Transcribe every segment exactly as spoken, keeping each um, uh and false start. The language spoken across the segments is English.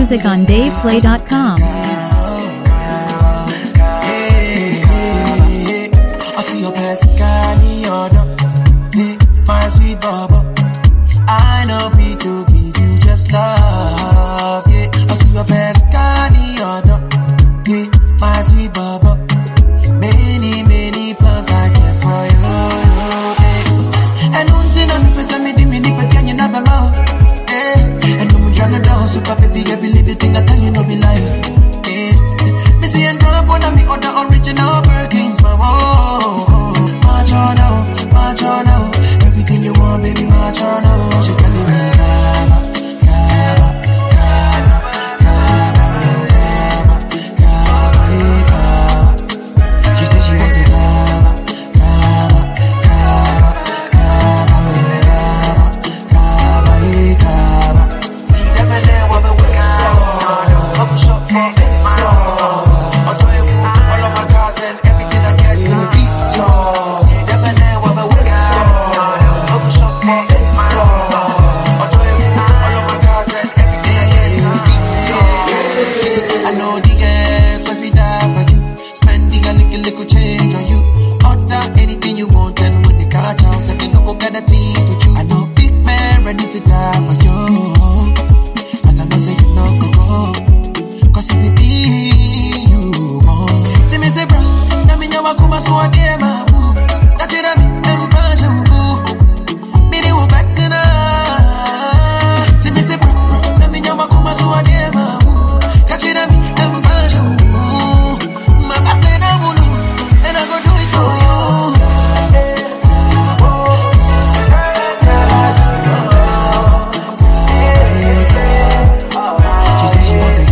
music on dave play dot com. I see your Pascani order, hey, my sweet bubble. I know we to give you just love, yeah. I see your Pascani order, hey, my sweet bubble. Many, many plans I get for you, hey. And one thing I'm pissing me, the mini but can you never know, hey. And no more trying to super baby, I believe the thing I tell you no be lying, hey. Me see and drop one of me other original Birkins, my whoa. March on now, march on now. Everything you want, baby, march on now. She telling me, Kaba, Kaba, Kaba, Kaba, Kaba, Kaba, hey, Kaba. She said she wants it, Kaba, Kaba, Kaba, Kaba, Kaba, Kaba, hey, Kaba. See them and then what we got. Up shop for this song. I'll tell you all of my cars and everything I get to beat y'all. See them and then what we got. Up shop for this song. I'll tell you all of my cars and everything I get to beat y'all. I know the gas when we die for you. Spending a little, little change on you. Order anything you want and when the car house and the local got a tea to chew. I know big man ready to die for you. But I know say you no go go. Cause it be me you want. Tell me say bro, na me nyawa kuma so ade ma bu. Kachira mi empa jambu. Me de wo back to na. Tell me say bro, na me nyawa kuma so ade ma bu. Kachira mi empa jambu. My back then I will do, then I go do it for you. She said she wants it.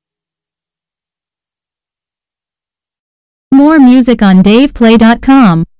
More music on dave play dot com.